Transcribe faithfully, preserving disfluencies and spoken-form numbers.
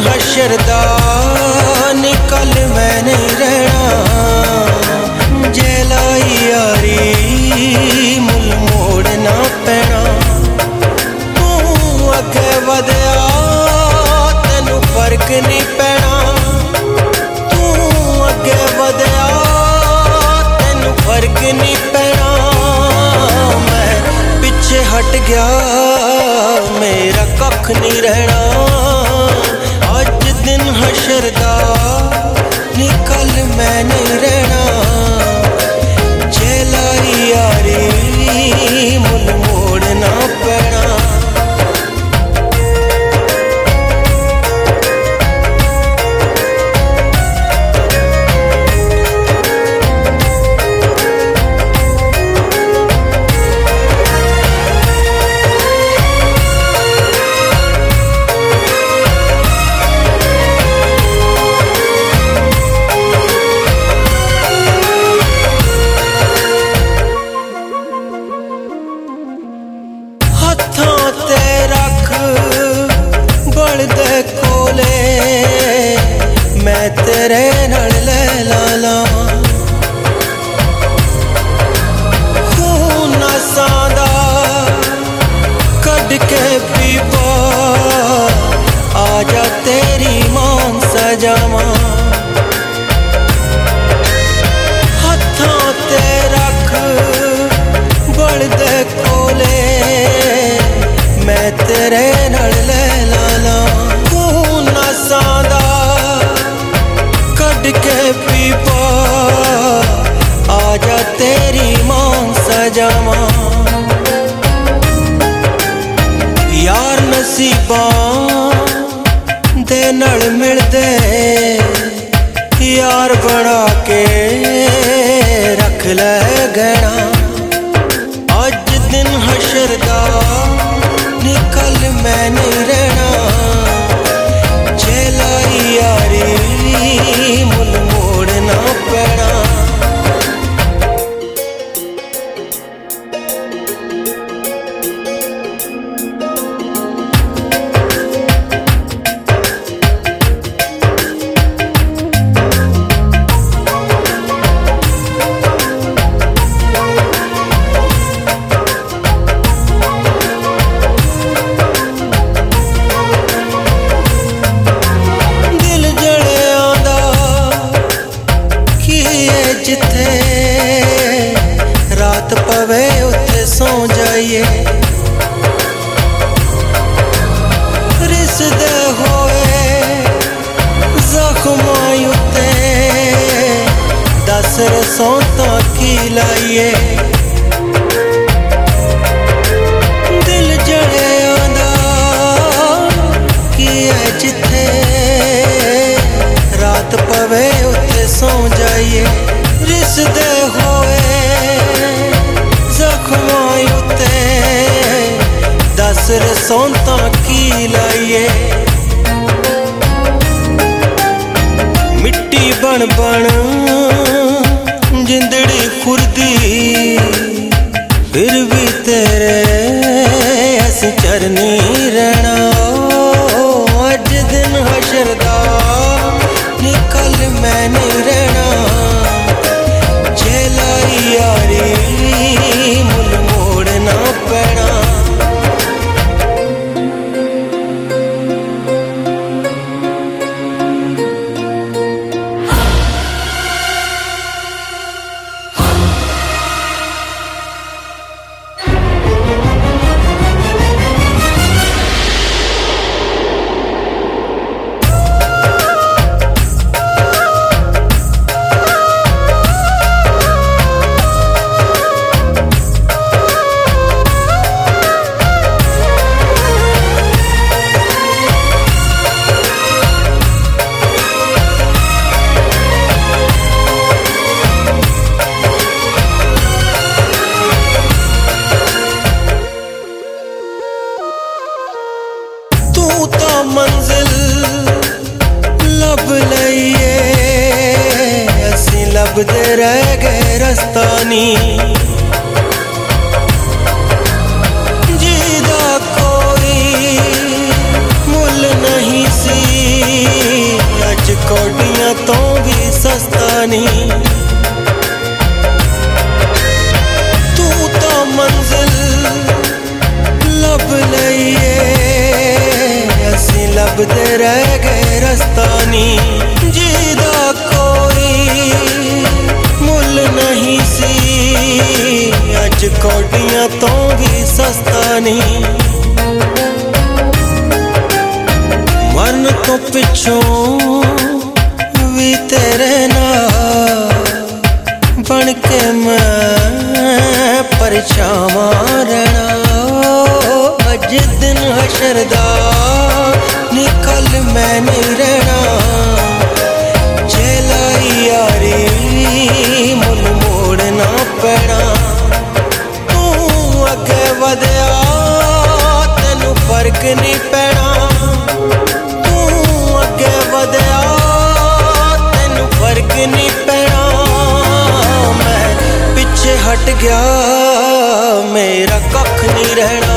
हशर दा निकल मैं नहीं रहना, जेलाई यारी मुल मोड़ना पैना। तू अगे वधया तेनू फर्क नहीं पैना, तू अगे वधया तेनू फर्क नहीं पैना। मैं पिछे हट गया मेरा कख नहीं रहना, अज दिन हशर दा निकल मैं नहीं रहना, जेलाई यारी मुल मोड़ना पैना। मैं तेरे नाल ले लाला खून सादा कट के पीपा, आजा तेरी मान सजावा। हथां ते रख बलदे कोले, मैं तेरे नाल ले लाला खून सादा के पीपा, आजा तेरी मांग सजावा। यार नसीबां दे नल मिलदे, यार बना के रख ले गहना, अज दिन हशर दा निकल मैं नहीं रहना, जेलाई यारी मुल मोड़ना पैना। जिथे रात पवे उथे सो जाइए, रिसदे होए जख्मां उते दस रसों तां की लाइए। दिल जड़ियां दा की है जिथे रात पवे उथे सो जाइए, रिसदे होए जख्मां उते दस रसों तां की लाइए। मिट्टी बन बन जिंदड़ी खुरदी, फिर भी तेरे अस चरनी रहना, अज दिन हशर दा निकल मैं नहीं रहना, जेलाई यारी मुल मोड़ना पैना। मंजिल लब लईए असी लभदे रह गए रस्ता नी जीदा कोई मुल नहीं सी ਲੱਭਦੇ ਰਹਿ ਗਏ ਰਸਤਾ ਨੀ ਜਿਹਦਾ ਕੋਈ ਮੁੱਲ ਨਹੀਂ ਸੀ ਅੱਜ ਕੌਡੀਆਂ ਤੋਂ ਵੀ ਸਸਤਾ ਨਹੀਂ ਮਰਨ ਤੋਂ ਪਿੱਛੋਂ ਵੀ ਤੇਰੇ ਨਾਲ ਬਣ ਕੇ ਮੈਂ ਪਰਛਾਵਾਂ ਰਹਿਣਾ ਅੱਜ ਦਿਨ ਹਸ਼ਰ ਦਾ ਨਿਕਲ ਮੈਂ ਨਹੀਂ ਰਹਿਣਾ ਜੇ ਲਾਈ ਯਾਰੀ ਮੁੱਲ ਮੋੜਨਾ ਪੈਣਾ ਤੂੰ ਅੱਗੇ ਵਧਿਆ ਤੈਨੂੰ ਫਰਕ ਨਹੀਂ ਪੈਣਾ ਤੂੰ ਅੱਗੇ ਵਧਿਆ ਤੈਨੂੰ ਫਰਕ ਨਹੀਂ ਪੈਣਾ मैं पीछे हट गया मेरा कख नहीं रहना